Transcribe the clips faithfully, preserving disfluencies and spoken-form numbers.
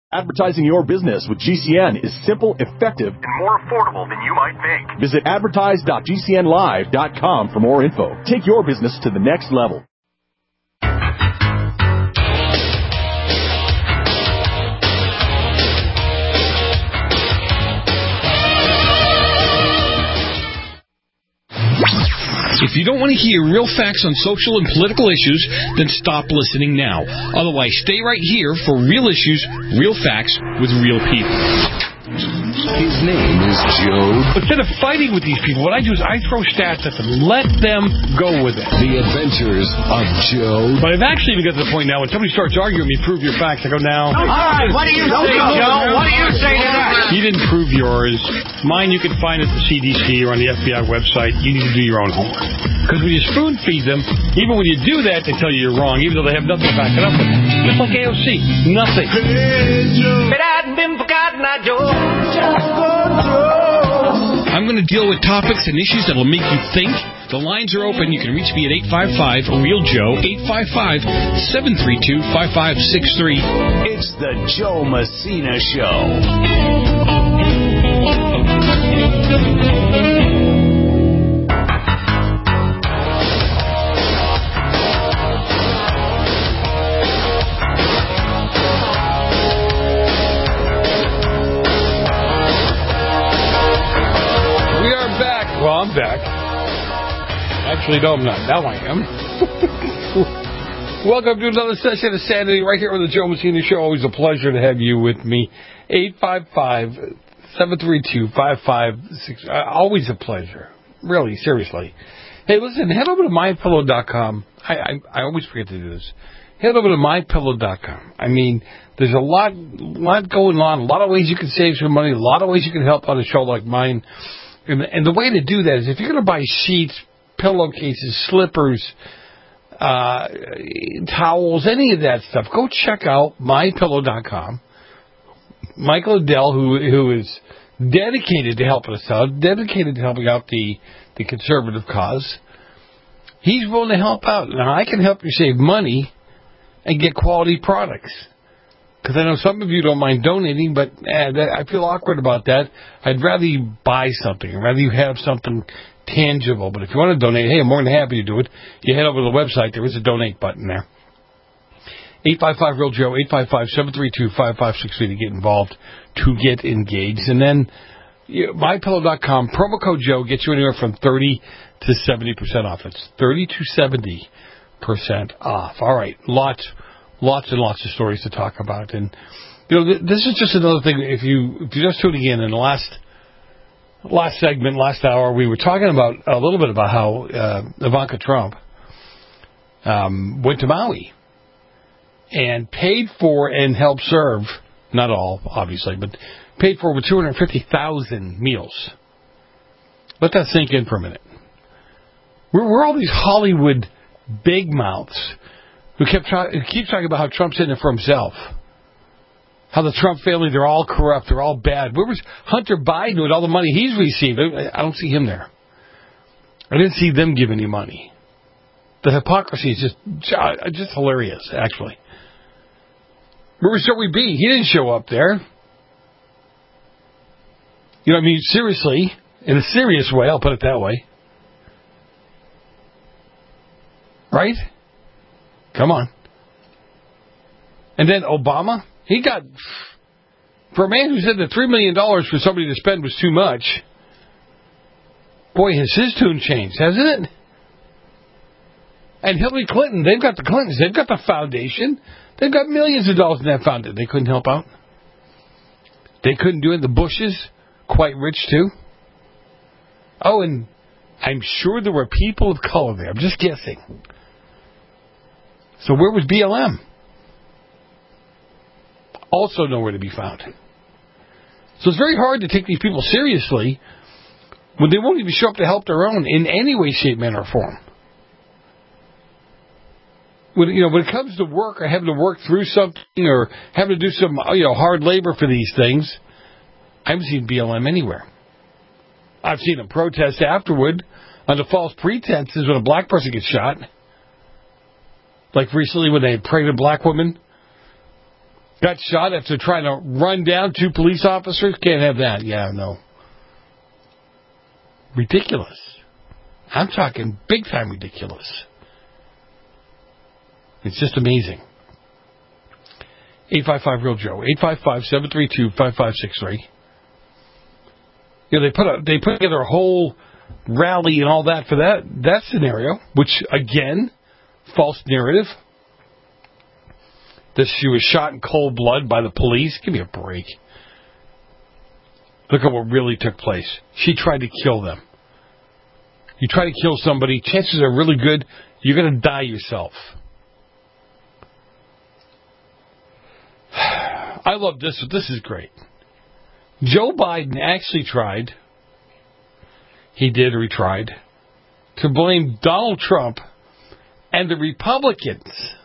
Advertising your business with G C N is simple, effective, and more affordable than you might think. Visit advertise dot g c n live dot com for more info. Take your business to the next level. If you don't want to hear real facts on social and political issues, then stop listening now. Otherwise, stay right here for real issues, real facts, with real people. His name is Joe. Instead of fighting with these people, what I do is I throw stats at them. Let them go with it. The Adventures of Joe. But I've actually even got to the point now when somebody starts arguing with me, prove your facts, I go, now. All right, what do you say, Joe? What do you say to that? You didn't prove yours. Mine you can find at the C D C or on the F B I website. You need to do your own homework. Because when you spoon feed them, even when you do that, they tell you you're wrong, even though they have nothing to back it up with. Just like A O C. Nothing. If it hadn't been for God, not Joe. I'm going to deal with topics and issues that will make you think. The lines are open. You can reach me at eight five five, real Joe, eight five five, seven three two, five five six three. It's the Joe Messina Show. Well, I'm back. Actually, no, I'm not. Now I am. Welcome to another session of Sanity right here on the Joe Messina Show. Always a pleasure to have you with me. eight five five, seven three two, five five six. Uh, always a pleasure. Really, seriously. Hey, listen, head over to my pillow dot com. I, I, I always forget to do this. Head over to my pillow dot com. I mean, there's a lot, lot going on, a lot of ways you can save some money, a lot of ways you can help out a show like mine. And, and the way to do that is if you're going to buy sheets, pillowcases, slippers, uh, towels, any of that stuff, go check out my pillow dot com. Michael Adele, who who is dedicated to helping us out, dedicated to helping out the, the conservative cause, he's willing to help out. Now, I can help you save money and get quality products. Because I know some of you don't mind donating, but eh, that, I feel awkward about that. I'd rather you buy something. I'd rather you have something tangible. But if you want to donate, hey, I'm more than happy to do it. You head over to the website. There is a donate button there. eight five five, real Joe, eight five five, seven three two, five five six three to get involved, to get engaged. And then you know, my pillow dot com, promo code Joe gets you anywhere from thirty to seventy percent off. It's thirty to seventy percent off. All right, lots Lots and lots of stories to talk about, and you know th- this is just another thing. If you if you're just tuning in, in the last last segment, last hour, we were talking about a little bit about how uh, Ivanka Trump um, went to Maui and paid for and helped serve, not all obviously, but paid for over two hundred fifty thousand meals. Let that sink in for a minute. We're, we're all these Hollywood big mouths who kept try- who keeps talking about how Trump's in it for himself. How the Trump family, they're all corrupt, they're all bad. Where was Hunter Biden with all the money he's received? I don't see him there. I didn't see them give any money. The hypocrisy is just just hilarious, actually. Where was Joey B? He didn't show up there. You know what I mean? Seriously, in a serious way, I'll put it that way. Right? Come on. And then Obama, he got, for a man who said that three million dollars for somebody to spend was too much, boy, has his tune changed, hasn't it? And Hillary Clinton, they've got the Clintons, they've got the foundation, they've got millions of dollars in that foundation. They couldn't help out. They couldn't do it. The Bushes, quite rich too. Oh, and I'm sure there were people of color there. I'm just guessing. So where was B L M? Also nowhere to be found. So it's very hard to take these people seriously when they won't even show up to help their own in any way, shape, manner, or form. When, you know, when it comes to work or having to work through something or having to do some you know hard labor for these things, I haven't seen B L M anywhere. I've seen them protest afterward under false pretenses when a black person gets shot. Like recently when a pregnant black woman got shot after trying to run down two police officers. Can't have that. Yeah, no. Ridiculous. I'm talking big time ridiculous. It's just amazing. eight five five real Joe. eight five five, seven three two, five five six three. You know, they put a, they put together a whole rally and all that for that that scenario, which again, false narrative. That she was shot in cold blood by the police. Give me a break. Look at what really took place. She tried to kill them. You try to kill somebody, chances are really good you're going to die yourself. I love this. This is great. Joe Biden actually tried, he did or he tried, to blame Donald Trump and the Republicans,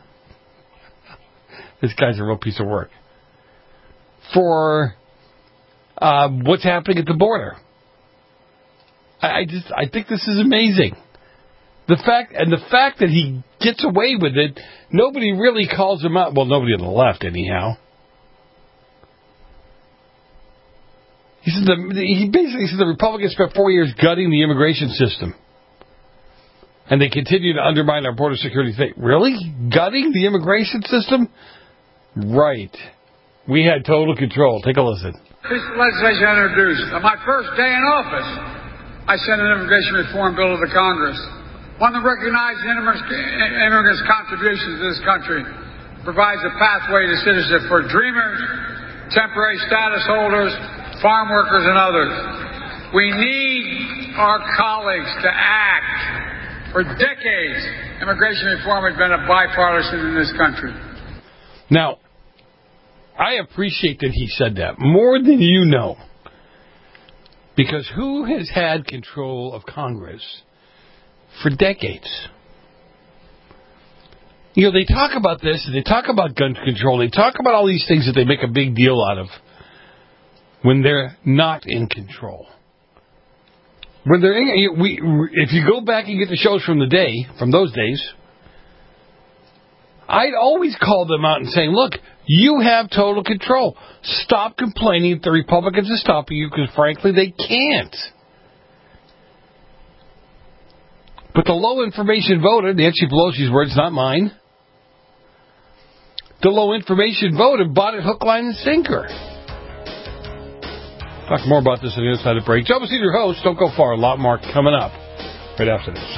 this guy's a real piece of work, for uh, what's happening at the border. I, I just, I think this is amazing. The fact, and the fact that he gets away with it, nobody really calls him out. Well, nobody on the left, anyhow. He said the, he basically said the Republicans spent four years gutting the immigration system. And they continue to undermine our border security thing. Really? Gutting the immigration system? Right. We had total control. Take a listen. This legislation I introduced. On my first day in office, I sent an immigration reform bill to the Congress. One that recognizes immigrants' contributions to this country, provides a pathway to citizenship for dreamers, temporary status holders, farm workers, and others. We need our colleagues to act. For decades, immigration reform has been a bipartisan in this country. Now, I appreciate that he said that more than you know. Because who has had control of Congress for decades? You know, they talk about this, and they talk about gun control, they talk about all these things that they make a big deal out of when they're not in control. When they're in, we, if you go back and get the shows from the day, from those days, I'd always call them out and say, look, you have total control. Stop complaining that the Republicans are stopping you, because frankly, they can't. But the low information voter, Nancy Pelosi's words, not mine, the low information voter bought it hook, line, and sinker. Talk more about this on the other side of the break. Joe Messina, your host. Don't go far. A lot more coming up right after this.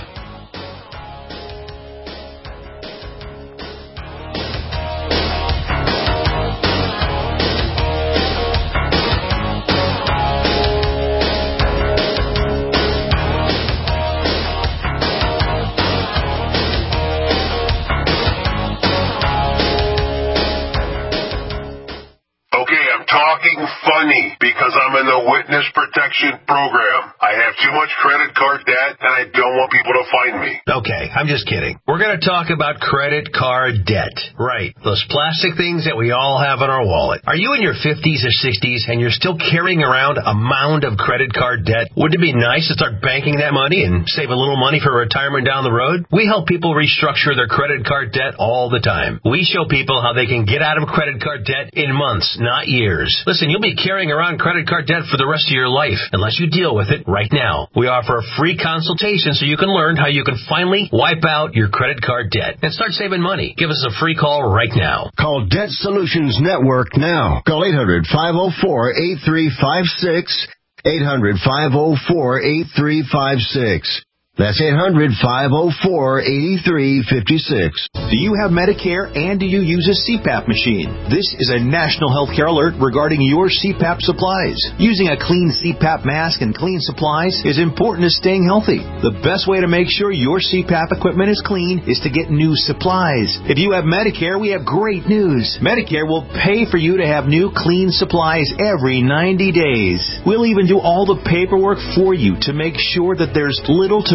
Funny, because I'm in the witness protection program. I have too much credit card debt, and I don't want people to find me. Okay, I'm just kidding. We're going to talk about credit card debt. Right, those plastic things that we all have in our wallet. Are you in your fifties or sixties and you're still carrying around a mound of credit card debt? Wouldn't it be nice to start banking that money and save a little money for retirement down the road? We help people restructure their credit card debt all the time. We show people how they can get out of credit card debt in months, not years. Listen, you'll be carrying around credit card debt for the rest of your life unless you deal with it right now. We offer a free consultation so you can learn how you can finally wipe out your credit card debt and start saving money. Give us a free call right now. Call Debt Solutions Network now. Call eight hundred, five oh four, eight three five six. eight hundred, five oh four, eight three five six. That's eight hundred, five oh four, eight three five six. Do you have Medicare and do you use a C PAP machine? This is a national healthcare alert regarding your C PAP supplies. Using a clean C PAP mask and clean supplies is important to staying healthy. The best way to make sure your C PAP equipment is clean is to get new supplies. If you have Medicare, we have great news. Medicare will pay for you to have new clean supplies every ninety days. We'll even do all the paperwork for you to make sure that there's little to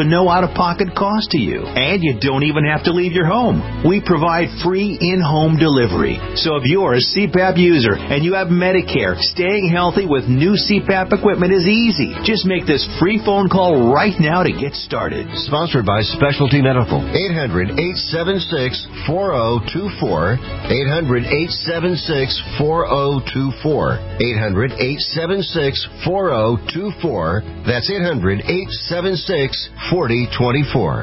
no out-of-pocket cost to you. And you don't even have to leave your home. We provide free in-home delivery. So if you're a C PAP user and you have Medicare, staying healthy with new C PAP equipment is easy. Just make this free phone call right now to get started. Sponsored by Specialty Medical. eight hundred, eight seven six, four zero two four. eight hundred, eight seven six, four zero two four. eight hundred, eight seven six, four zero two four. That's eight hundred, eight seven six, four zero two four.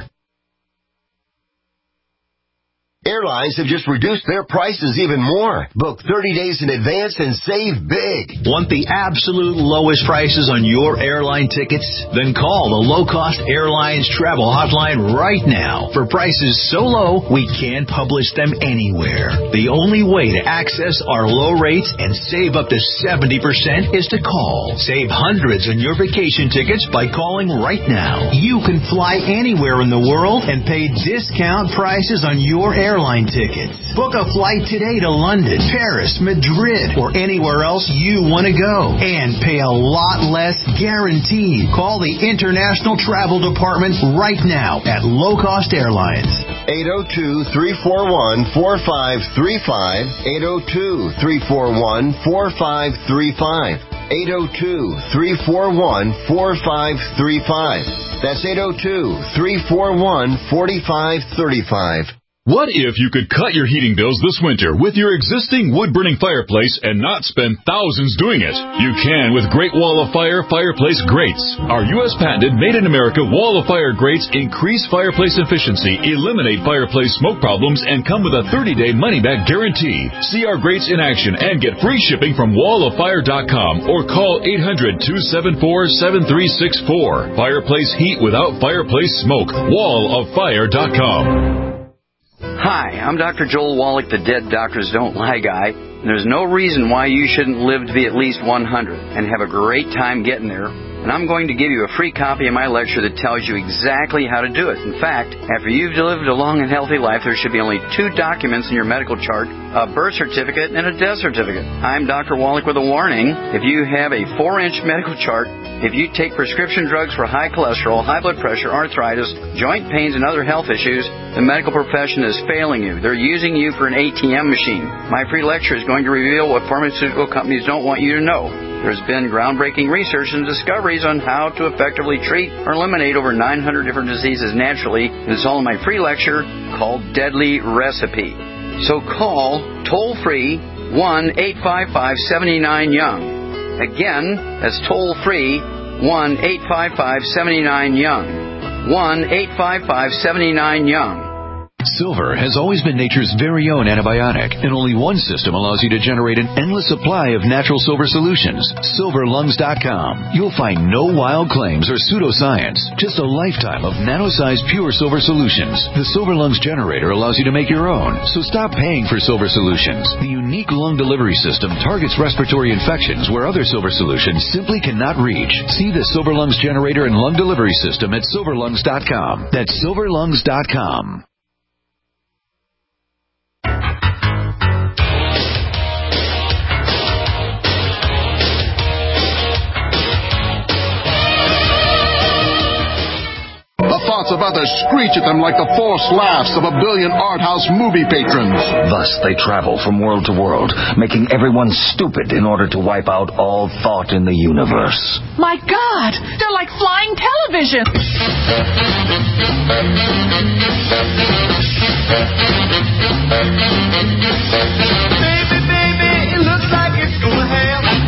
Airlines have just reduced their prices even more. Book thirty days in advance and save big. Want the absolute lowest prices on your airline tickets? Then call the Low Cost Airlines Travel Hotline right now. For prices so low, we can't publish them anywhere. The only way to access our low rates and save up to seventy percent is to call. Save hundreds on your vacation tickets by calling right now. You can fly anywhere in the world and pay discount prices on your airline Airline tickets. Book a flight today to London, Paris, Madrid, or anywhere else you want to go. And pay a lot less guaranteed. Call the International Travel Department right now at Low Cost Airlines. eight oh two, three four one, four five three five. eight oh two, three four one, four five three five. eight oh two, three four one, four five three five. That's eight oh two, three four one, four five three five. What if you could cut your heating bills this winter with your existing wood-burning fireplace and not spend thousands doing it? You can with Great Wall of Fire Fireplace Grates. Our U S patented made-in-America Wall of Fire grates increase fireplace efficiency, eliminate fireplace smoke problems, and come with a thirty-day money-back guarantee. See our grates in action and get free shipping from wall of fire dot com or call eight hundred, two seven four, seven three six four. Fireplace heat without fireplace smoke. wall of fire dot com. Hi, I'm Doctor Joel Wallach, the Dead Doctors Don't Lie guy. There's no reason why you shouldn't live to be at least one hundred and have a great time getting there. And I'm going to give you a free copy of my lecture that tells you exactly how to do it. In fact, after you've lived a long and healthy life, there should be only two documents in your medical chart, a birth certificate and a death certificate. I'm Doctor Wallach with a warning. If you have a four-inch medical chart, if you take prescription drugs for high cholesterol, high blood pressure, arthritis, joint pains, and other health issues, the medical profession is failing you. They're using you for an A T M machine. My free lecture is going to reveal what pharmaceutical companies don't want you to know. There's been groundbreaking research and discoveries on how to effectively treat or eliminate over nine hundred different diseases naturally. It's all in my free lecture called Deadly Recipe. So call toll-free one eight five five, seven nine young. Again, that's toll-free one eight five five, seven nine young. one eight five five, seven nine young. Silver has always been nature's very own antibiotic, and only one system allows you to generate an endless supply of natural silver solutions. silver lungs dot com. You'll find no wild claims or pseudoscience, just a lifetime of nano-sized pure silver solutions. The Silver Lungs generator allows you to make your own, so stop paying for silver solutions. The unique lung delivery system targets respiratory infections where other silver solutions simply cannot reach. See the Silver Lungs generator and lung delivery system at silver lungs dot com. That's silver lungs dot com. Thoughts about to screech at them like the false laughs of a billion art house movie patrons. Thus they travel from world to world, making everyone stupid in order to wipe out all thought in the universe. My God, they're like flying television. Baby, baby, it looks like it's gonna happen.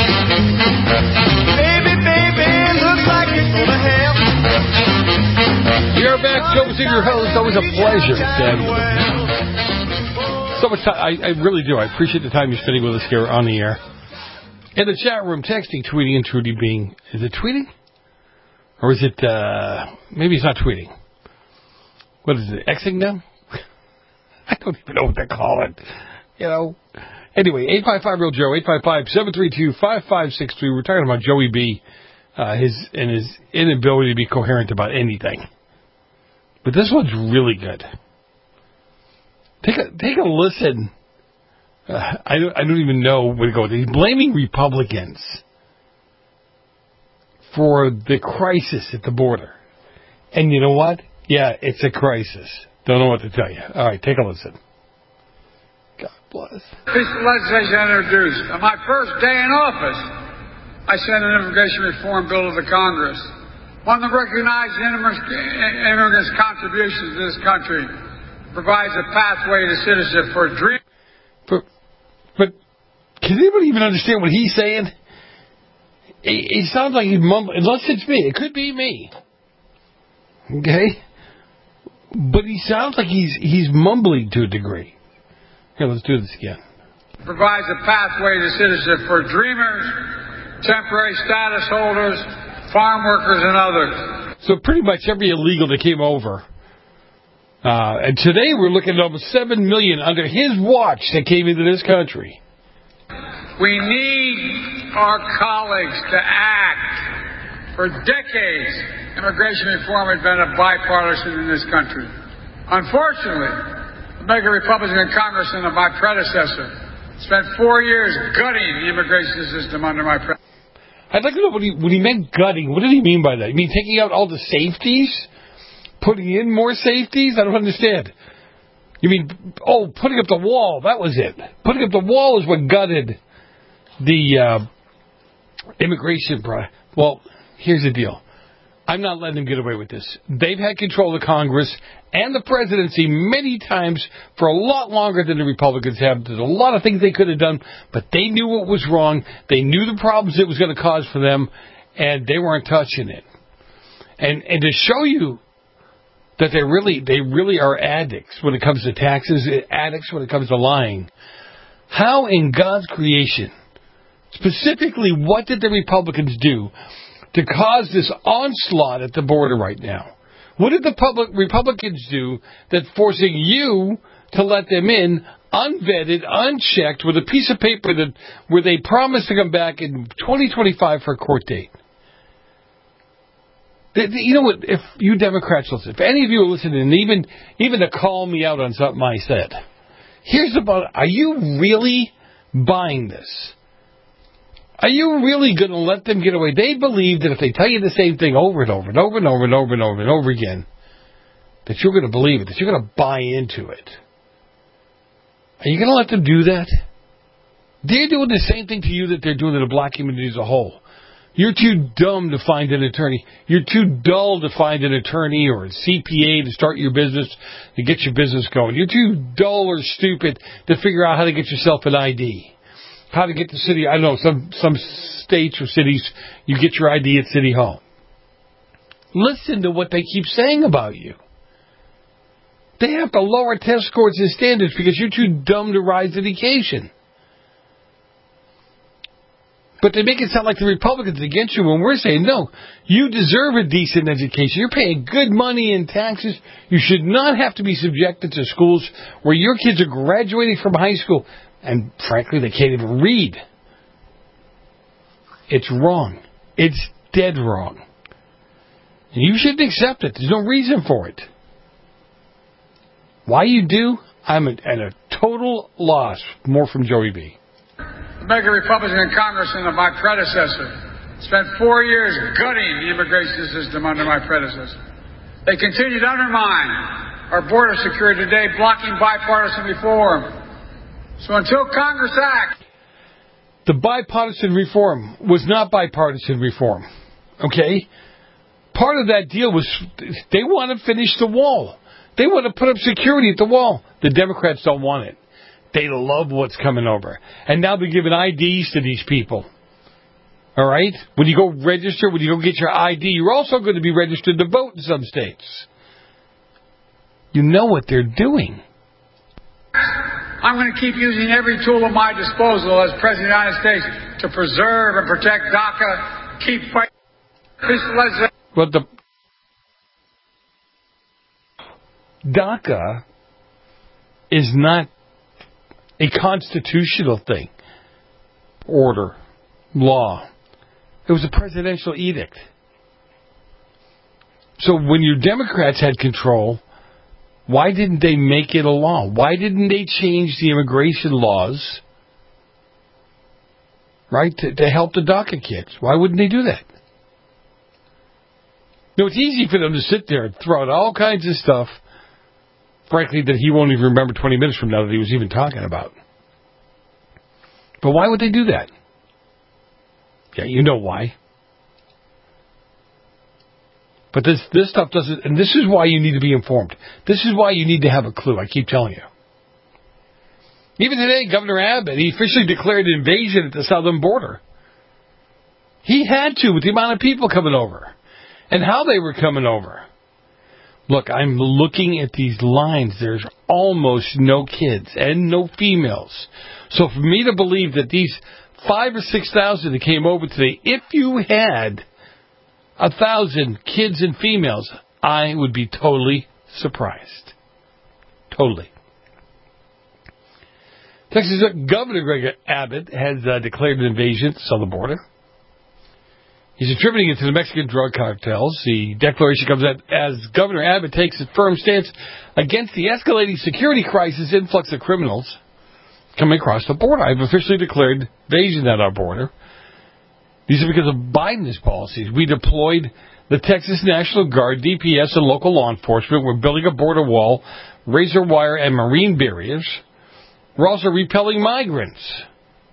Baby, baby, it looks like it's gonna happen. You're back, Joe Senior Host. It's always a pleasure to have you. So much time. I, I really do. I appreciate the time you're spending with us here on the air. In the chat room, texting, tweeting, and Trudy being. Is it tweeting? Or is it, uh, maybe it's not tweeting. What is it, Xing them? I don't even know what they call it. You know. Anyway, eight five five real Joe, eight five five, seven three two, five five six three. We're talking about Joey B. Uh, his and his inability to be coherent about anything. But this one's really good. Take a take a listen. Uh, I don't I don't even know where to go. He's blaming Republicans for the crisis at the border. And you know what? Yeah, it's a crisis. Don't know what to tell you. All right, take a listen. God bless. Piece of legislation introduced. On my first day in office, I sent an immigration reform bill to the Congress. One that recognizes immigrants' contributions to this country, provides a pathway to citizenship for a dream. But, but can anybody even understand what he's saying? It, it sounds like he's mumbling. Unless it's me. It could be me. Okay? But he sounds like he's he's mumbling to a degree. Here, let's do this again. Provides a pathway to citizenship for dreamers, temporary status holders, farm workers, and others. So pretty much every illegal that came over. Uh, and today we're looking at almost seven million under his watch that came into this country. We need our colleagues to act. For decades, immigration reform has been a bipartisan in this country. Unfortunately, the mega Republican Congress and my predecessor spent four years gutting the immigration system under my predecessor. I'd like to know what he, when he meant gutting, what did he mean by that? You mean taking out all the safeties? Putting in more safeties? I don't understand. You mean, oh, putting up the wall, that was it. Putting up the wall is what gutted the uh, immigration pro- Well, here's the deal. I'm not letting them get away with this. They've had control of Congress and the presidency many times for a lot longer than the Republicans have. There's a lot of things they could have done, but they knew what was wrong. They knew the problems it was going to cause for them, and they weren't touching it. And and to show you that they really they really are addicts when it comes to taxes, addicts when it comes to lying. How in God's creation, specifically, what did the Republicans do to cause this onslaught at the border right now? What did the public Republicans do that's forcing you to let them in unvetted, unchecked, with a piece of paper that where they promised to come back in twenty twenty-five for a court date? You know what? If you Democrats listen, if any of you are listening, and even even to call me out on something I said, here's about: are you really buying this? Are you really going to let them get away? They believe that if they tell you the same thing over and over and over and over and over and over and over again, that you're going to believe it, that you're going to buy into it. Are you going to let them do that? They're doing the same thing to you that they're doing to the black community as a whole. You're too dumb to find an attorney. You're too dull to find an attorney or a C P A to start your business, to get your business going. You're too dull or stupid to figure out how to get yourself an I D. How to get to city, I don't know, some, some states or cities, you get your I D at City Hall. Listen to what they keep saying about you. They have to lower test scores and standards because you're too dumb to rise to the occasion. But they make it sound like the Republicans are against you when we're saying, no, you deserve a decent education. You're paying good money in taxes. You should not have to be subjected to schools where your kids are graduating from high school and, frankly, they can't even read. It's wrong. It's dead wrong. And you shouldn't accept it. There's no reason for it. Why you do, I'm at a total loss. More from Joey B. The mega Republican Congress and my predecessor spent four years gutting the immigration system under my predecessor. They continue to undermine our border security today, blocking bipartisan reform. So until Congress acts... The bipartisan reform was not bipartisan reform. Okay? Part of that deal was they want to finish the wall. They want to put up security at the wall. The Democrats don't want it. They love what's coming over. And now they're giving I Ds to these people. All right? When you go register, when you go get your I D, you're also going to be registered to vote in some states. You know what they're doing. I'm going to keep using every tool at my disposal as President of the United States to preserve and protect DACA, keep fighting peaceful legislation. But the DACA is not a constitutional thing, order, law. It was a presidential edict. So when your Democrats had control, why didn't they make it a law? Why didn't they change the immigration laws, right, to, to help the DACA kids? Why wouldn't they do that? You know, it's easy for them to sit there and throw out all kinds of stuff, frankly, that he won't even remember twenty minutes from now that he was even talking about. But why would they do that? Yeah, you know why. But this this stuff doesn't, and this is why you need to be informed. This is why you need to have a clue, I keep telling you. Even today, Governor Abbott, he officially declared an invasion at the southern border. He had to with the amount of people coming over and how they were coming over. Look, I'm looking at these lines. There's almost no kids and no females. So for me to believe that these five or six thousand that came over today, if you had a thousand kids and females, I would be totally surprised. Totally. Texas Governor Greg Abbott has uh, declared an invasion at the southern border. He's attributing it to the Mexican drug cartels. The declaration comes out as Governor Abbott takes a firm stance against the escalating security crisis influx of criminals coming across the border. I've officially declared invasion at our border. These are because of Biden's policies. We deployed the Texas National Guard, D P S, and local law enforcement. We're building a border wall, razor wire, and marine barriers. We're also repelling migrants.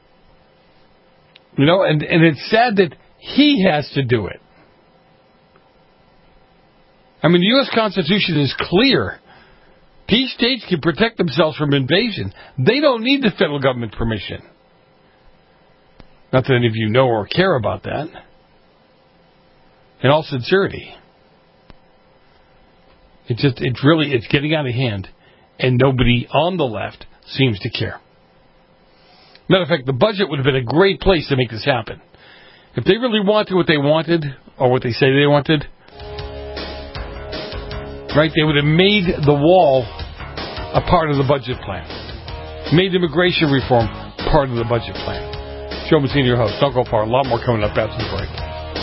You know, and, and it's sad that he has to do it. I mean, the U S Constitution is clear. These states can protect themselves from invasion. They don't need the federal government's permission. Not that any of you know or care about that. In all sincerity. It just, it's really, it's getting out of hand, and nobody on the left seems to care. Matter of fact, the budget would have been a great place to make this happen. If they really wanted what they wanted, or what they say they wanted, right, they would have made the wall a part of the budget plan. Made immigration reform part of the budget plan. Joe Messina, your host. Don't go far. A lot more coming up after the break.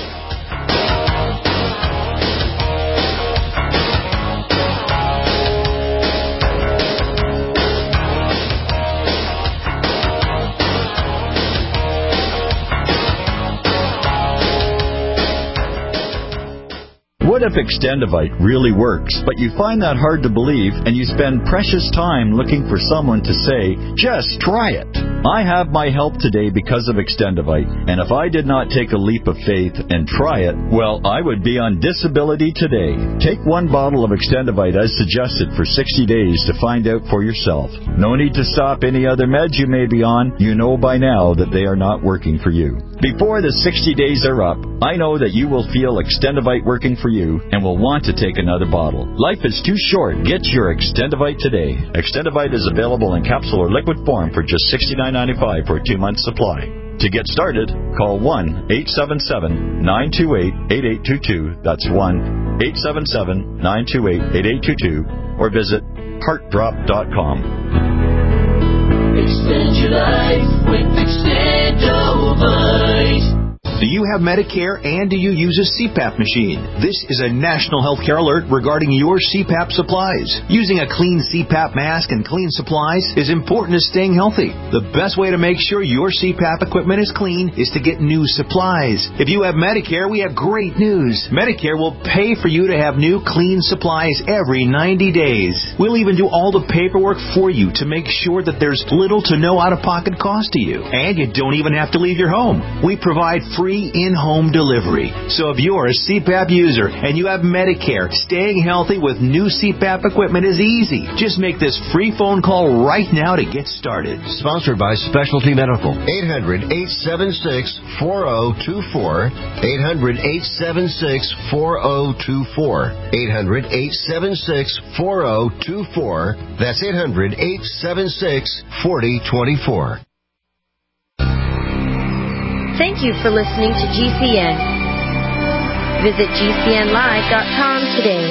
What if Extendivite really works, but you find that hard to believe and you spend precious time looking for someone to say, just try it? I have my help today because of Extendivite, and if I did not take a leap of faith and try it, well, I would be on disability today. Take one bottle of Extendivite as suggested for sixty days to find out for yourself. No need to stop any other meds you may be on. You know by now that they are not working for you. Before the sixty days are up, I know that you will feel Extendivite working for you and will want to take another bottle. Life is too short. Get your Extendivite today. Extendivite is available in capsule or liquid form for just sixty-nine ninety-five for a two-month supply. To get started, call one eight seven seven, nine two eight, eight eight two two. That's one eight seven seven, nine two eight, eight eight two two. Or visit heart drop dot com. Extend your life with Extendivite. Do you have Medicare and do you use a C PAP machine? This is a national healthcare alert regarding your C PAP supplies. Using a clean C PAP mask and clean supplies is important to staying healthy. The best way to make sure your C PAP equipment is clean is to get new supplies. If you have Medicare, we have great news. Medicare will pay for you to have new clean supplies every ninety days. We'll even do all the paperwork for you to make sure that there's little to no out-of-pocket cost to you. And you don't even have to leave your home. We provide free Free in-home delivery. So if you're a C PAP user and you have Medicare, staying healthy with new C PAP equipment is easy. Just make this free phone call right now to get started. Sponsored by Specialty Medical. eight hundred, eight seven six, four zero two four. eight hundred, eight seven six, four zero two four. eight hundred, eight seven six, four zero two four. That's eight hundred, eight seven six, four zero two four. Thank you for listening to G C N. Visit G C N live dot com today.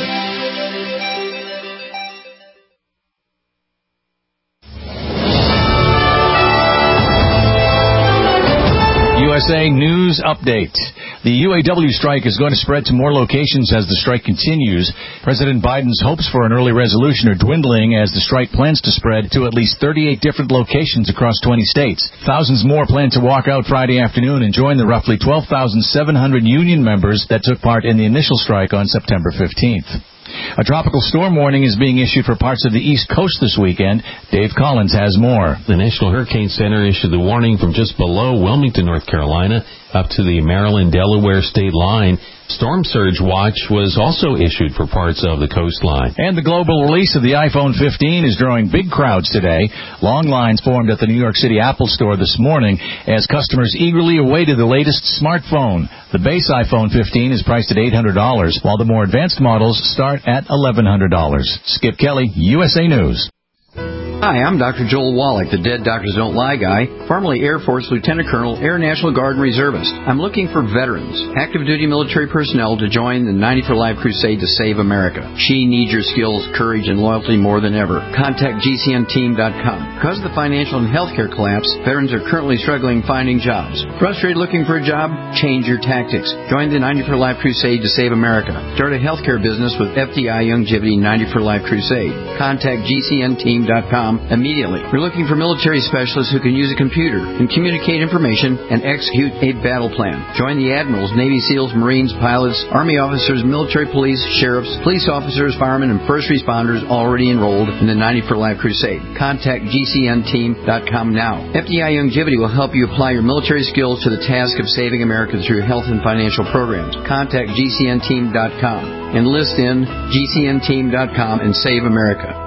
U S A News Update. The U A W strike is going to spread to more locations as the strike continues. President Biden's hopes for an early resolution are dwindling as the strike plans to spread to at least thirty-eight different locations across twenty states. Thousands more plan to walk out Friday afternoon and join the roughly twelve thousand seven hundred union members that took part in the initial strike on September fifteenth. A tropical storm warning is being issued for parts of the East Coast this weekend. Dave Collins has more. The National Hurricane Center issued the warning from just below Wilmington, North Carolina, up to the Maryland-Delaware state line. Storm surge watch was also issued for parts of the coastline. And the global release of the iPhone fifteen is drawing big crowds today. Long lines formed at the New York City Apple Store this morning as customers eagerly awaited the latest smartphone. The base iPhone fifteen is priced at eight hundred dollars, while the more advanced models start at eleven hundred dollars. Skip Kelly, U S A News. Hi, I'm Doctor Joel Wallach, the Dead Doctors Don't Lie guy, formerly Air Force Lieutenant Colonel, Air National Guard Reservist. I'm looking for veterans, active duty military personnel to join the ninety for Life crusade to save America. She needs your skills, courage, and loyalty more than ever. Contact G C N team dot com. Because of the financial and healthcare collapse, veterans are currently struggling finding jobs. Frustrated looking for a job? Change your tactics. Join the ninety for Life crusade to save America. Start a healthcare business with F D I Longevity ninety for Life crusade. Contact G C N team dot com immediately. We're looking for military specialists who can use a computer and communicate information and execute a battle plan. Join the admirals, Navy SEALs, Marines, pilots, Army officers, military police, sheriffs, police officers, firemen, and first responders already enrolled in the ninety for Life crusade. Contact G C N team dot com now. F D I Longevity will help you apply your military skills to the task of saving America through health and financial programs. Contact G C N team dot com. Enlist in G C N team dot com and save America.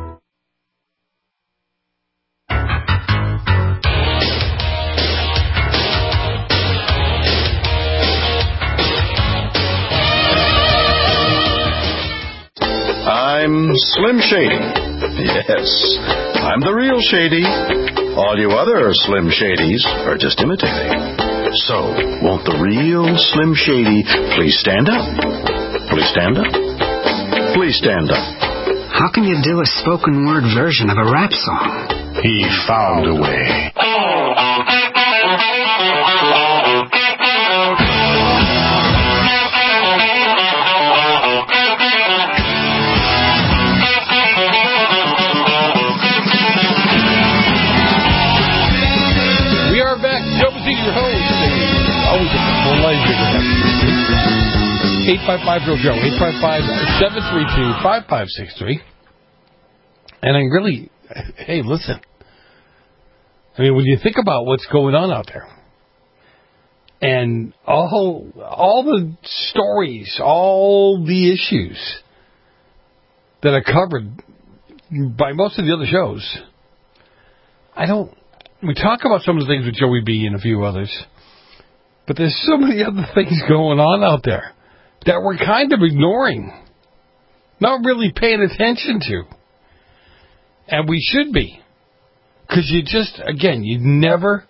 I'm Slim Shady. Yes, I'm the real Shady. All you other Slim Shadys are just imitating. So, won't the real Slim Shady please stand up? Please stand up. Please stand up. How can you do a spoken word version of a rap song? He found a way. Always a pleasure to have you. eight five five Real Joe, eight five five, seven three two, five five six three. And I really, hey, listen. I mean, when you think about what's going on out there, and all, all the stories, all the issues that are covered by most of the other shows, I don't, we talk about some of the things with Joey B and a few others, but there's so many other things going on out there that we're kind of ignoring, not really paying attention to. And we should be. Because you just, again, you never,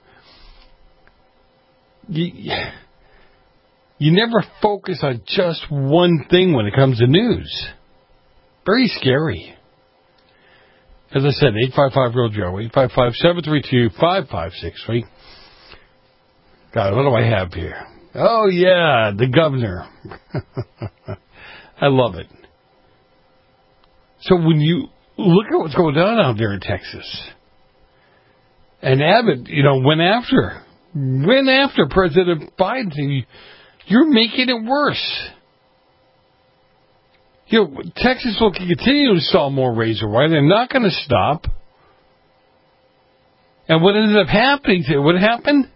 you, you never focus on just one thing when it comes to news. Very scary. As I said, eight five five Real Joe, eight five five, seven three two, five five six three. God, what do I have here? Oh, yeah, the governor. I love it. So when you look at what's going on out there in Texas, and Abbott, you know, went after, went after President Biden. You're making it worse. You know, Texas will continue to install more razor wire. They're not going to stop. And what ended up happening, what happened?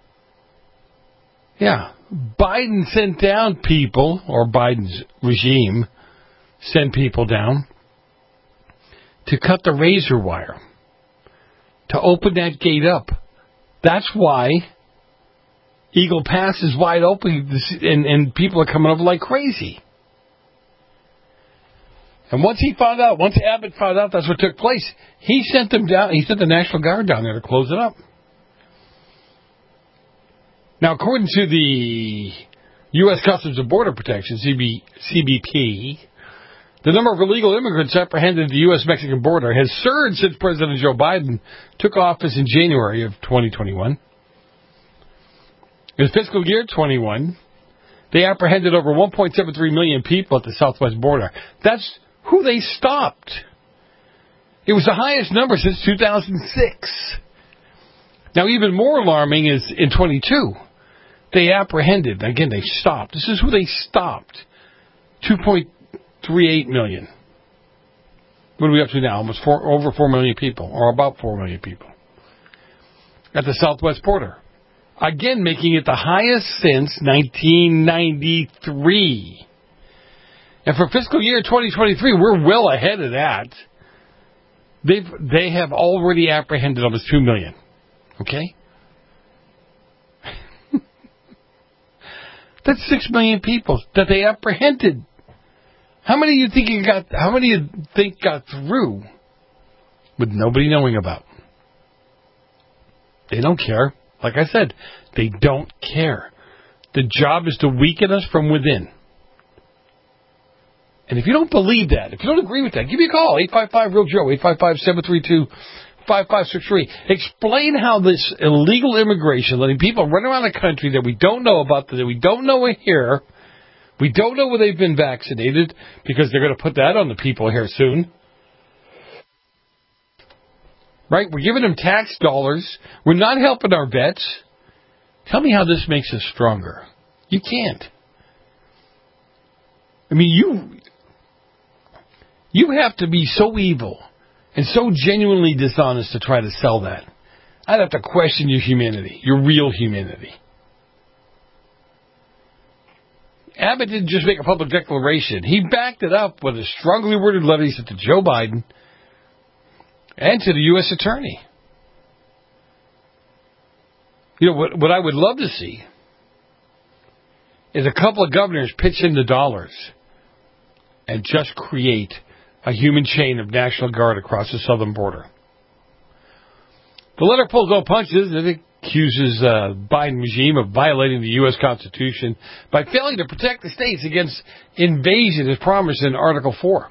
Yeah, Biden sent down people, or Biden's regime sent people down to cut the razor wire, to open that gate up. That's why Eagle Pass is wide open, and, and people are coming over like crazy. And once he found out, once Abbott found out that's what took place, he sent them down, he sent the National Guard down there to close it up. Now, according to the U S Customs and Border Protection, C B P, the number of illegal immigrants apprehended at the U S Mexican border has surged since President Joe Biden took office in January of twenty twenty-one. In fiscal year twenty-one, They apprehended over one point seven three million people at the southwest border. That's who they stopped. It was the highest number since two thousand six. Now, even more alarming is in twenty-two, they apprehended. Again, they stopped. This is who they stopped. two point three eight million. What are we up to now? Almost four, over four million people, or about four million people at the southwest border. Again, making it the highest since nineteen ninety-three. And for fiscal year twenty twenty-three, we're well ahead of that. They've, they have already apprehended almost two million. Okay? That's six million people that they apprehended. How many do you think you got, how many do you think got through with nobody knowing about? They don't care. Like I said, they don't care. The job is to weaken us from within. And if you don't believe that, if you don't agree with that, give me a call, eight five five, real Joe, eight five five, seven three two, five five six three. Explain how this illegal immigration, letting people run around the country that we don't know about, that we don't know are here, we don't know where they've been vaccinated, because they're going to put that on the people here soon. Right? We're giving them tax dollars. We're not helping our vets. Tell me how this makes us stronger. You can't. I mean, you you have to be so evil and so genuinely dishonest to try to sell that. I'd have to question your humanity, your real humanity. Abbott didn't just make a public declaration. He backed it up with a strongly worded letter he sent to Joe Biden and to the U S Attorney. You know, what, what I would love to see is a couple of governors pitch in the dollars and just create a human chain of National Guard across the southern border. The letter pulls no punches. It accuses the uh, Biden regime of violating the U S Constitution by failing to protect the states against invasion as promised in Article four.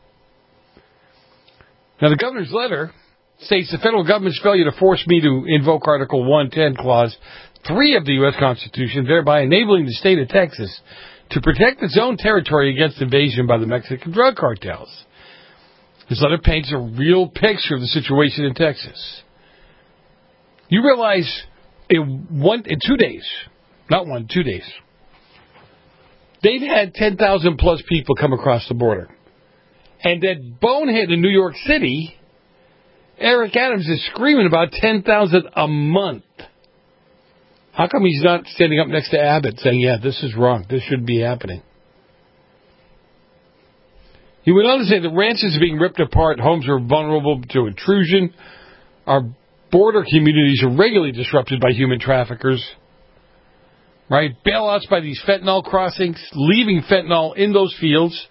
Now, the governor's letter states the federal government's failure to force me to invoke Article one ten, Clause three of the U S Constitution, thereby enabling the state of Texas to protect its own territory against invasion by the Mexican drug cartels. This letter paints a real picture of the situation in Texas. You realize in, one, in two days, not one, two days, they've had ten thousand plus people come across the border. And that bonehead in New York City, Eric Adams, is screaming about ten thousand a month. How come he's not standing up next to Abbott saying, yeah, this is wrong, this shouldn't be happening? He went on to say that ranches are being ripped apart, homes are vulnerable to intrusion, our border communities are regularly disrupted by human traffickers, right? Bailouts by these fentanyl crossings, leaving fentanyl in those fields.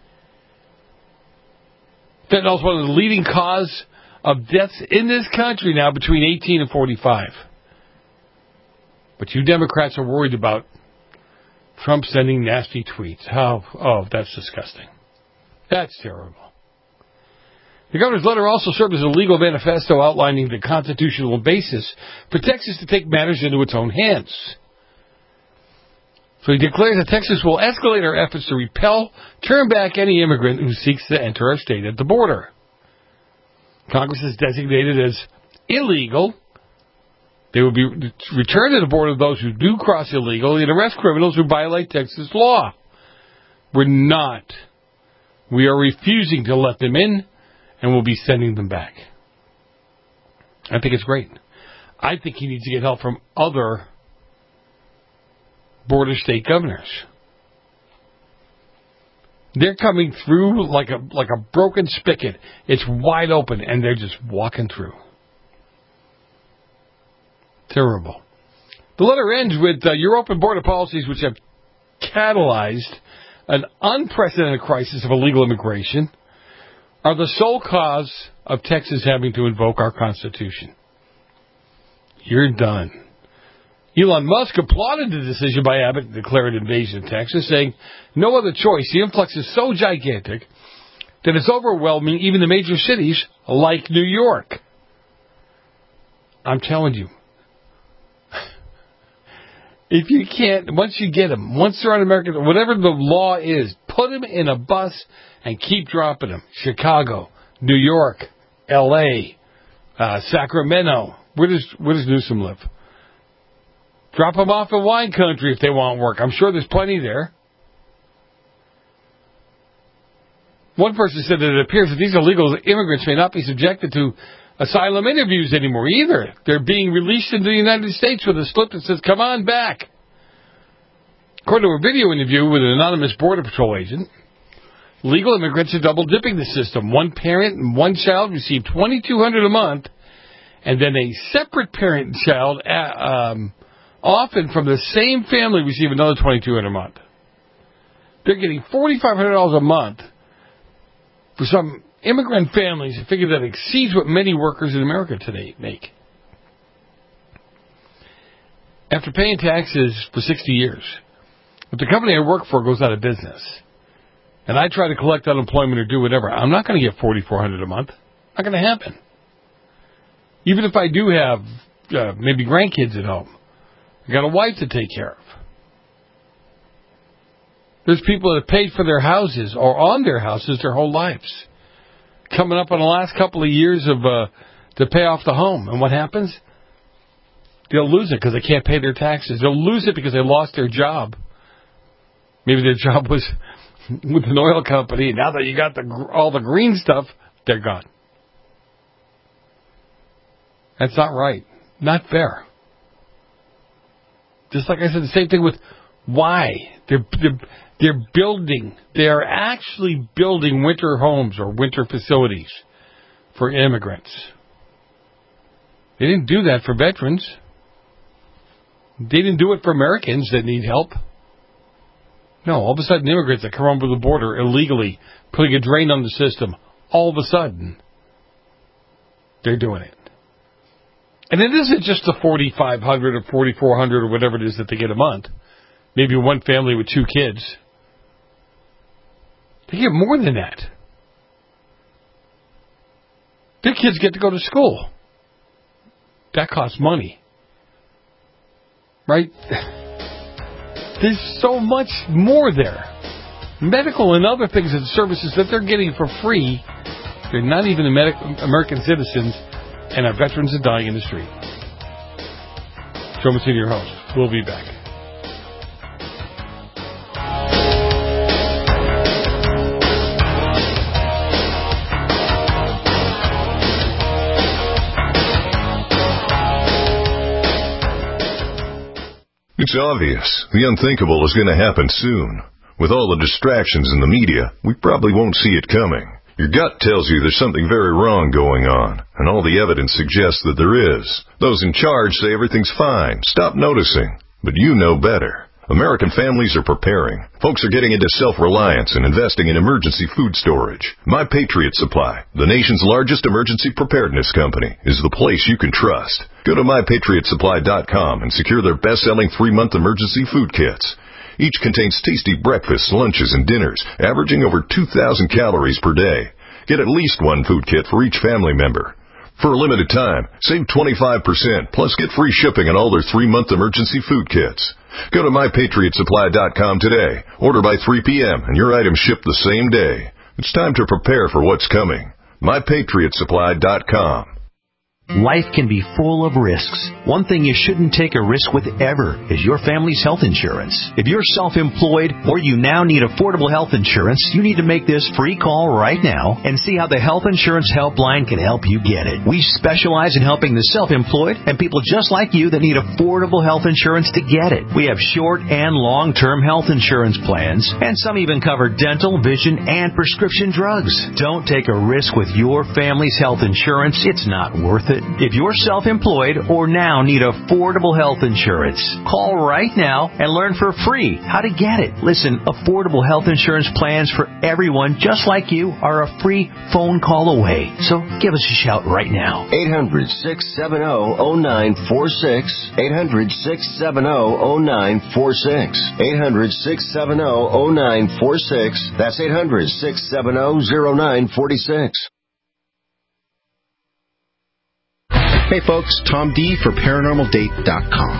Fentanyl is one of the leading causes of deaths in this country now between eighteen and forty-five. But you Democrats are worried about Trump sending nasty tweets. How? Oh, that's disgusting. That's terrible. The governor's letter also served as a legal manifesto outlining the constitutional basis for Texas to take matters into its own hands. So he declares that Texas will escalate our efforts to repel, turn back any immigrant who seeks to enter our state at the border. Congress has designated as illegal. They will be returned to the border of those who do cross illegally and arrest criminals who violate Texas law. We're not. We are refusing to let them in, and we'll be sending them back. I think it's great. I think he needs to get help from other border state governors. They're coming through like a like a broken spigot. It's wide open, and they're just walking through. Terrible. The letter ends with uh, your open border policies, which have catalyzed an unprecedented crisis of illegal immigration, are the sole cause of Texas having to invoke our Constitution. You're done. Elon Musk applauded the decision by Abbott to declare an invasion of Texas, saying, no other choice. The influx is so gigantic that it's overwhelming even the major cities like New York. I'm telling you, If you can't, once you get them, once they're on American, whatever the law is, put them in a bus and keep dropping them. Chicago, New York, L A, uh, Sacramento. Where does where does Newsom live? Drop them off in wine country if they want work. I'm sure there's plenty there. One person said that it appears that these illegal immigrants may not be subjected to asylum interviews anymore either. They're being released into the United States with a slip that says, come on back. According to a video interview with an anonymous Border Patrol agent, legal immigrants are double dipping the system. One parent and one child receive twenty-two hundred dollars a month, and then a separate parent and child, um, often from the same family, receive another twenty-two hundred dollars a month. They're getting forty-five hundred dollars a month for some immigrant families. I figure that exceeds what many workers in America today make. After paying taxes for sixty years, if the company I work for goes out of business, and I try to collect unemployment or do whatever, I'm not going to get forty-four hundred dollars a month. Not going to happen. Even if I do have uh, maybe grandkids at home, I got a wife to take care of. There's people that paid for their houses or on their houses their whole lives, coming up on the last couple of years of uh, to pay off the home. And what happens? They'll lose it because they can't pay their taxes. They'll lose it because they lost their job. Maybe their job was with an oil company. Now that you got the all the green stuff, they're gone. That's not right. Not fair. Just like I said, the same thing with why. They're, they're, they're building, they're actually building winter homes or winter facilities for immigrants. They didn't do that for veterans. They didn't do it for Americans that need help. No, all of a sudden immigrants that come over the border illegally, putting a drain on the system, all of a sudden they're doing it. And it isn't just the forty-five hundred or forty-four hundred or whatever it is that they get a month. Maybe one family with two kids. They get more than that. Their kids get to go to school. That costs money. Right? There's so much more there. Medical and other things and services that they're getting for free. They're not even American citizens, and our veterans are dying in the street. Joe Messina, your host. We'll be back. It's obvious. The unthinkable is going to happen soon. With all the distractions in the media, we probably won't see it coming. Your gut tells you there's something very wrong going on, and all the evidence suggests that there is. Those in charge say everything's fine. Stop noticing. But you know better. American families are preparing. Folks are getting into self-reliance and investing in emergency food storage. My Patriot Supply, the nation's largest emergency preparedness company, is the place you can trust. Go to my patriot supply dot com and secure their best-selling three-month emergency food kits. Each contains tasty breakfasts, lunches, and dinners, averaging over two thousand calories per day. Get at least one food kit for each family member. For a limited time, save twenty-five percent, plus get free shipping on all their three-month emergency food kits. Go to my patriot supply dot com today. Order by three p.m. and your items ship the same day. It's time to prepare for what's coming. my patriot supply dot com. Life can be full of risks. One thing you shouldn't take a risk with ever is your family's health insurance. If you're self-employed or you now need affordable health insurance, you need to make this free call right now and see how the Health Insurance Helpline can help you get it. We specialize in helping the self-employed and people just like you that need affordable health insurance to get it. We have short and long-term health insurance plans, and some even cover dental, vision, and prescription drugs. Don't take a risk with your family's health insurance. It's not worth it. If you're self-employed or now need affordable health insurance, call right now and learn for free how to get it. Listen, affordable health insurance plans for everyone just like you are a free phone call away. So give us a shout right now. eight hundred, six seven zero, zero nine four six. eight hundred, six seven zero, zero nine four six. eight hundred, six seven zero, zero nine four six. That's eight hundred, six seven zero, zero nine four six. Hey folks, Tom D for paranormal date dot com.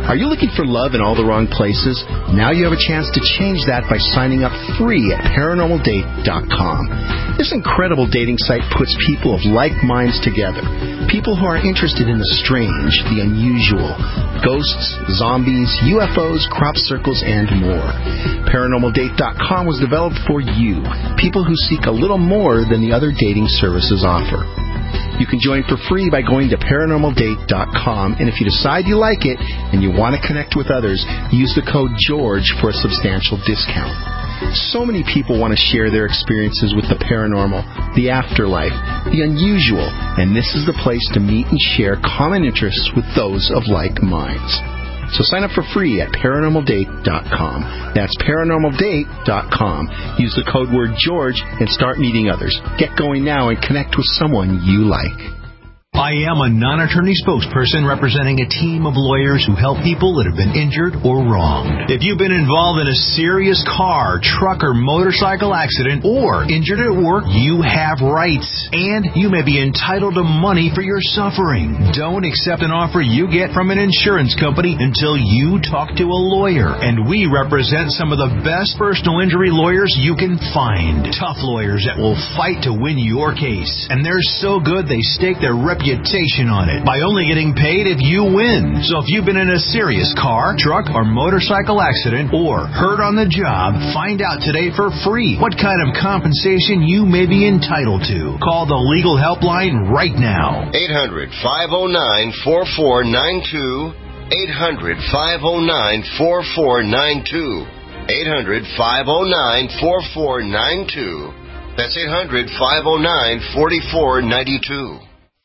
Are you looking for love in all the wrong places? Now you have a chance to change that by signing up free at paranormal date dot com. This incredible dating site puts people of like minds together. People who are interested in the strange, the unusual, ghosts, zombies, U F Os, crop circles, and more. paranormal date dot com was developed for you, people who seek a little more than the other dating services offer. You can join for free by going to paranormal date dot com, and if you decide you like it and you want to connect with others, use the code GEORGE for a substantial discount. So many people want to share their experiences with the paranormal, the afterlife, the unusual, and this is the place to meet and share common interests with those of like minds. So sign up for free at paranormal date dot com. That's paranormal date dot com. Use the code word George and start meeting others. Get going now and connect with someone you like. I am a non-attorney spokesperson representing a team of lawyers who help people that have been injured or wronged. If you've been involved in a serious car, truck, or motorcycle accident, or injured at work, you have rights, and you may be entitled to money for your suffering. Don't accept an offer you get from an insurance company until you talk to a lawyer, and we represent some of the best personal injury lawyers you can find. Tough lawyers that will fight to win your case, and they're so good they stake their reputation on it by only getting paid if you win. So if you've been in a serious car, truck, or motorcycle accident or hurt on the job, find out today for free what kind of compensation you may be entitled to. Call the legal helpline right now. eight hundred, five oh nine, four four nine two. eight hundred, five oh nine, four four nine two. eight hundred, five oh nine, four four nine two. That's eight hundred, five oh nine, four four nine two.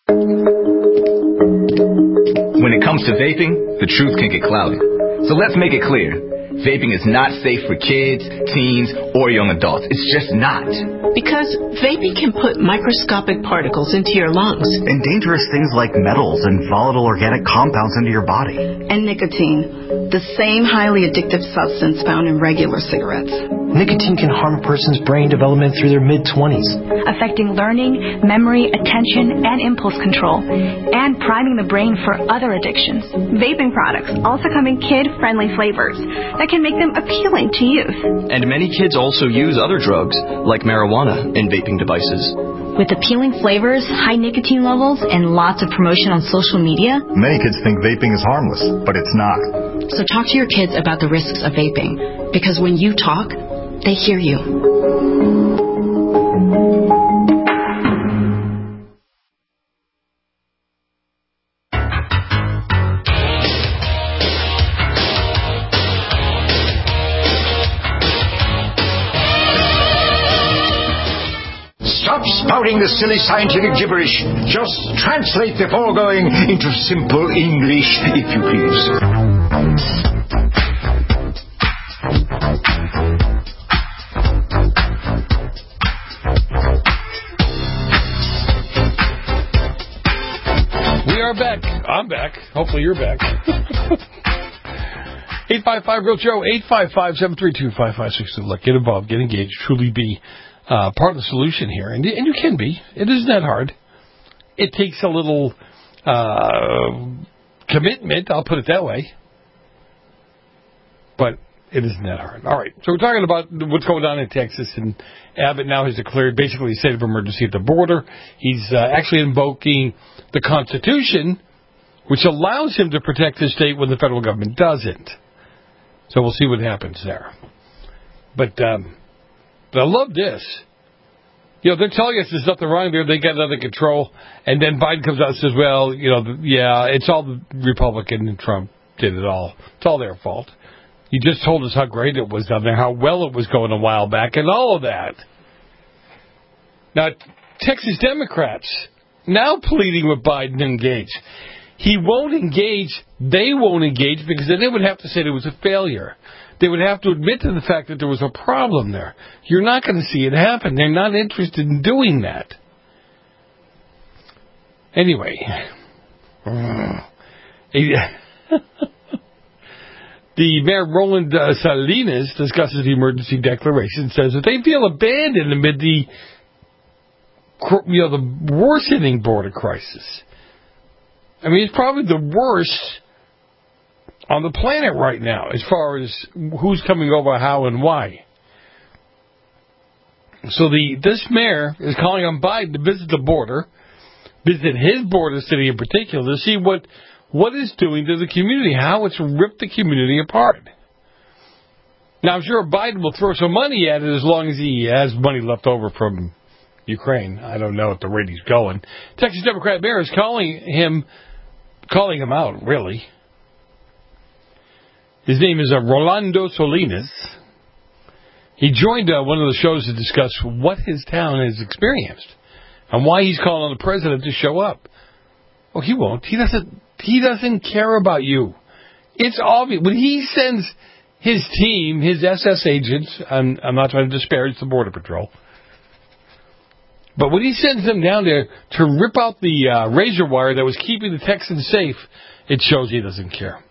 When it comes to vaping, the truth can get clouded. So let's make it clear. Vaping is not safe for kids, teens, or young adults. It's just not. Because vaping can put microscopic particles into your lungs. And dangerous things like metals and volatile organic compounds into your body. And nicotine, the same highly addictive substance found in regular cigarettes. Nicotine can harm a person's brain development through their mid-twenties, affecting learning, memory, attention, and impulse control, and priming the brain for other addictions. Vaping products also come in kid-friendly flavors that can make them appealing to youth. And many kids also use other drugs, like marijuana, in vaping devices. With appealing flavors, high nicotine levels, and lots of promotion on social media, many kids think vaping is harmless, but it's not. So talk to your kids about the risks of vaping, because when you talk, they hear you. Stop spouting the silly scientific gibberish. Just translate the foregoing into simple English, if you please. Back. I'm back. Hopefully you're back. eight five five real Joe, eight five five, seven three two, five five six two. Look, get involved, get engaged, truly be uh, part of the solution here. And, and you can be. It isn't that hard. It takes a little uh, commitment, I'll put it that way. But it isn't that hard. All right, so we're talking about what's going on in Texas, and Abbott now has declared basically a state of emergency at the border. He's uh, actually invoking the Constitution, which allows him to protect his state when the federal government doesn't. So we'll see what happens there. But, um, but I love this. You know, they're telling us there's nothing wrong there. They got it under control. And then Biden comes out and says, well, you know, yeah, it's all the Republican and Trump did it all. It's all their fault. You just told us how great it was down there, how well it was going a while back, and all of that. Now, Texas Democrats now pleading with Biden to engage. He won't engage, they won't engage, because then they would have to say there was a failure. They would have to admit to the fact that there was a problem there. You're not going to see it happen. They're not interested in doing that. Anyway. The Mayor Roland uh, Salinas discusses the emergency declaration and says that they feel abandoned amid the you know, the worsening border crisis. I mean, it's probably the worst on the planet right now as far as who's coming over, how, and why. So the this mayor is calling on Biden to visit the border, visit his border city in particular, to see what what it's doing to the community, how it's ripped the community apart. Now, I'm sure Biden will throw some money at it as long as he has money left over from Ukraine. I don't know at the rate he's going. Texas Democrat mayor is calling him, calling him out, really. His name is uh, Rolando Salinas. He joined uh, one of the shows to discuss what his town has experienced and why he's calling on the president to show up. Well, he won't. He doesn't. He doesn't care about you. It's obvious when he sends his team, his S S agents. I'm, I'm not trying to disparage the Border Patrol, but when he sends them down there to rip out the uh, razor wire that was keeping the Texans safe, it shows he doesn't care.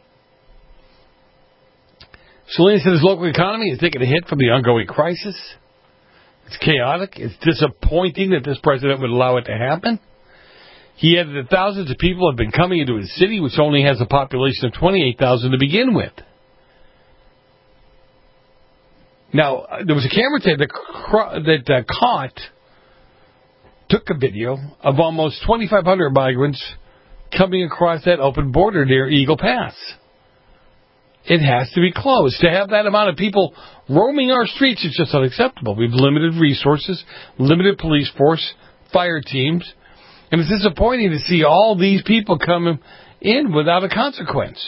Salinas said his local economy is taking a hit from the ongoing crisis. It's chaotic. It's disappointing that this president would allow it to happen. He added that thousands of people have been coming into his city, which only has a population of twenty-eight thousand to begin with. Now, there was a camera tape that, that uh, caught, took a video of almost twenty-five hundred migrants coming across that open border near Eagle Pass. It has to be closed. To have that amount of people roaming our streets is just unacceptable. We have limited resources, limited police force, fire teams, and it's disappointing to see all these people coming in without a consequence.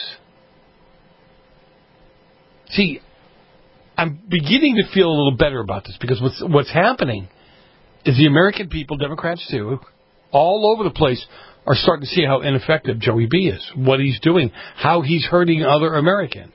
See, I'm beginning to feel a little better about this because what's, what's happening is the American people, Democrats too, all over the place, are starting to see how ineffective Joey B is, what he's doing, how he's hurting other Americans.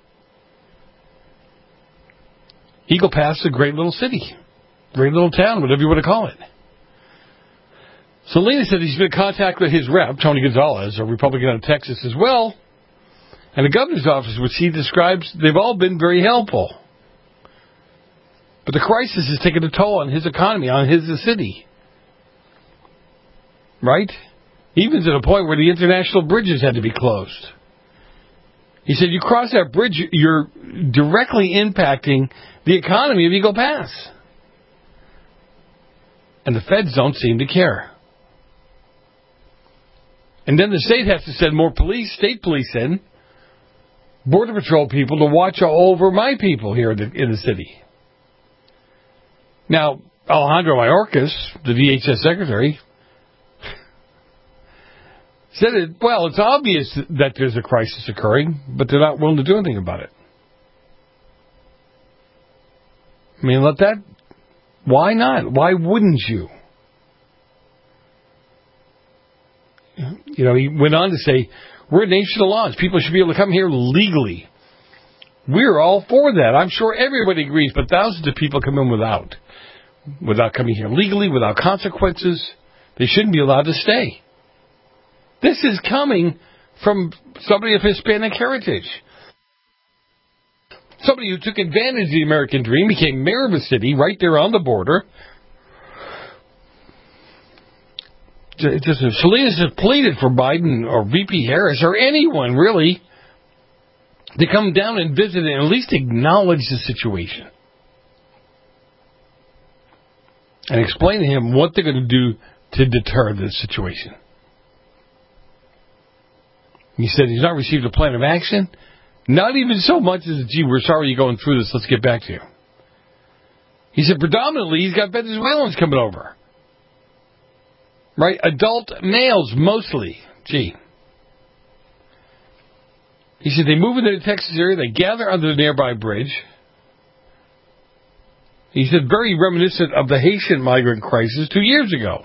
Eagle Pass is a great little city, great little town, whatever you want to call it. Salinas said he's been in contact with his rep, Tony Gonzalez, a Republican out of Texas as well, and the governor's office, which he describes, they've all been very helpful. But the crisis has taken a toll on his economy, on his city. Right? Even to the point where the international bridges had to be closed. He said, you cross that bridge, you're directly impacting the economy of Eagle Pass. And the feds don't seem to care. And then the state has to send more police, state police in, Border Patrol people to watch over my people here in the, in the city. Now, Alejandro Mayorkas, the D H S secretary, said it, well, it's obvious that there's a crisis occurring, but they're not willing to do anything about it. I mean, let that, why not? Why wouldn't you? You know, he went on to say, we're a nation of laws. People should be able to come here legally. We're all for that. I'm sure everybody agrees, but thousands of people come in without. Without coming here legally, without consequences. They shouldn't be allowed to stay. This is coming from somebody of Hispanic heritage. Somebody who took advantage of the American dream, became mayor of a city right there on the border. Just, Salinas has pleaded for Biden or V P Harris or anyone, really, to come down and visit and at least acknowledge the situation. And explain to him what they're going to do to deter this situation. He said he's not received a plan of action. Not even so much as, gee, we're sorry you're going through this, let's get back to you. He said predominantly he's got Venezuelans coming over. Right? Adult males mostly. Gee. He said they move into the Texas area, they gather under the nearby bridge. He said very reminiscent of the Haitian migrant crisis two years ago.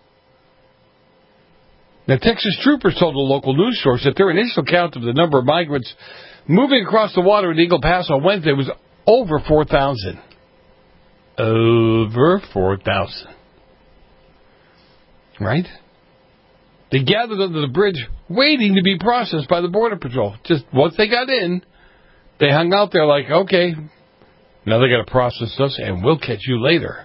Now, Texas troopers told a local news source that their initial count of the number of migrants moving across the water in Eagle Pass on Wednesday was over four thousand. Over four thousand. Right? They gathered under the bridge waiting to be processed by the Border Patrol. Just once they got in, they hung out there like, okay, now they got to process us and we'll catch you later.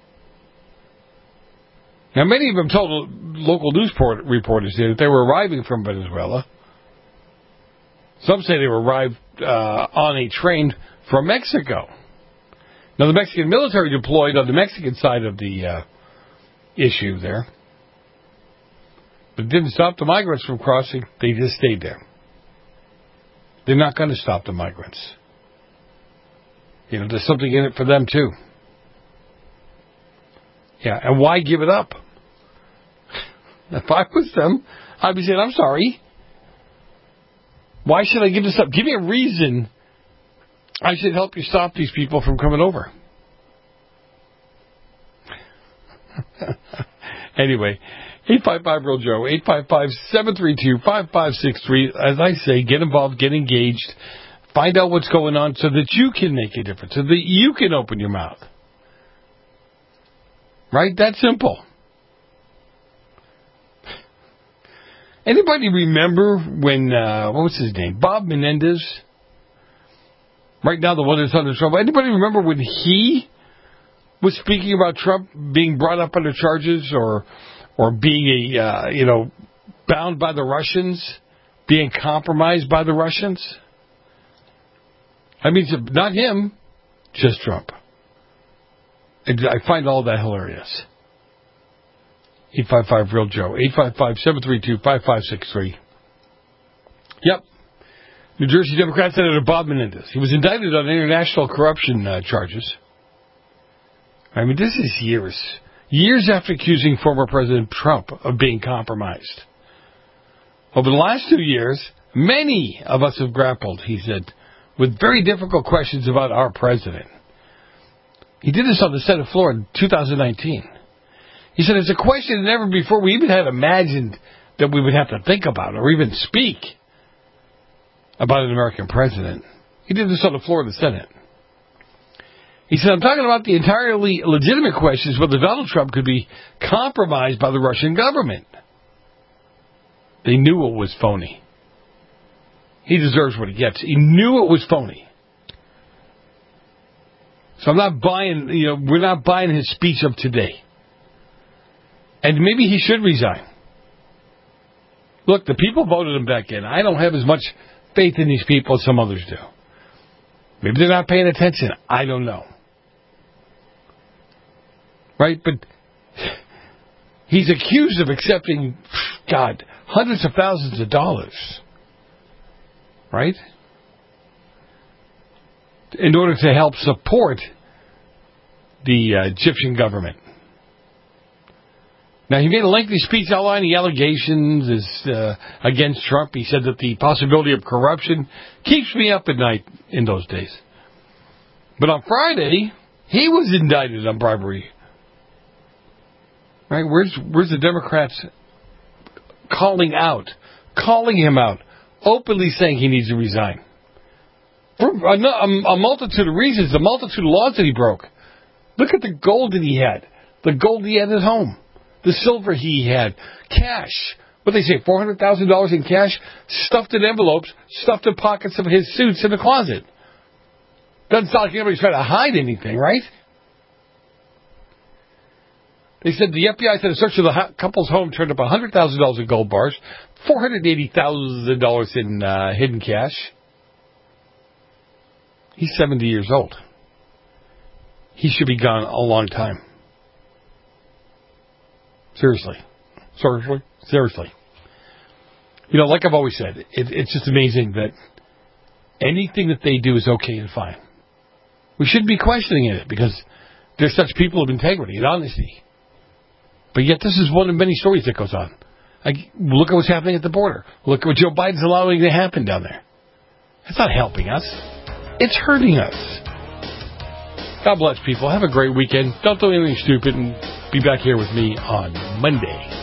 Now, many of them told local news reporters that they were arriving from Venezuela. Some say they were arrived uh, on a train from Mexico. Now, the Mexican military deployed on the Mexican side of the uh, issue there. But it didn't stop the migrants from crossing. They just stayed there. They're not going to stop the migrants. You know, there's something in it for them, too. Yeah, and why give it up? If I was them, I'd be saying, I'm sorry. Why should I give this up? Give me a reason I should help you stop these people from coming over. Anyway, eight five five real Joe, eight five five, seven three two, five five six three. As I say, get involved, get engaged, find out what's going on so that you can make a difference, so that you can open your mouth. Right? That's simple. Anybody remember when, uh, what was his name? Bob Menendez? Right now, the one that's under Trump. Anybody remember when he was speaking about Trump being brought up under charges or or being, a uh, you know, bound by the Russians, being compromised by the Russians? I mean, not him, just Trump. And I find all that hilarious. eight five five real Joe, eight five five, seven three two, five five six three. Yep. New Jersey Democrat Senator Bob Menendez. He was indicted on international corruption uh, charges. I mean, this is years. Years after accusing former President Trump of being compromised. Over the last two years, many of us have grappled, he said, with very difficult questions about our president. He did this on the Senate floor in two thousand nineteen. He said, it's a question that never before we even had imagined that we would have to think about or even speak about an American president. He did this on the floor of the Senate. He said, I'm talking about the entirely legitimate questions whether Donald Trump could be compromised by the Russian government. They knew it was phony. He deserves what he gets. He knew it was phony. So I'm not buying, you know, we're not buying his speech of today. And maybe he should resign. Look, the people voted him back in. I don't have as much faith in these people as some others do. Maybe they're not paying attention. I don't know. Right? But he's accused of accepting, God, hundreds of thousands of dollars. Right? In order to help support the uh, Egyptian government. Now, he made a lengthy speech outlining the allegations is, uh, against Trump. He said that the possibility of corruption keeps me up at night in those days. But on Friday, he was indicted on bribery. Right? Where's, where's the Democrats calling out, calling him out, openly saying he needs to resign? For a, a, a multitude of reasons, the multitude of laws that he broke. Look at the gold that he had, the gold he had at home. The silver he had, cash. What they say, four hundred thousand dollars in cash, stuffed in envelopes, stuffed in pockets of his suits in the closet. Doesn't sound like anybody's trying to hide anything, right? They said the F B I said a search of the couple's home turned up one hundred thousand dollars in gold bars, four hundred eighty thousand dollars in uh, hidden cash. He's seventy years old. He should be gone a long time. Seriously. Seriously. Seriously. You know, like I've always said, it, it's just amazing that anything that they do is okay and fine. We shouldn't be questioning it because they're such people of integrity and honesty. But yet this is one of many stories that goes on. Like, look at what's happening at the border. Look at what Joe Biden's allowing to happen down there. It's not helping us. It's hurting us. God bless people. Have a great weekend. Don't do anything stupid and be back here with me on Monday.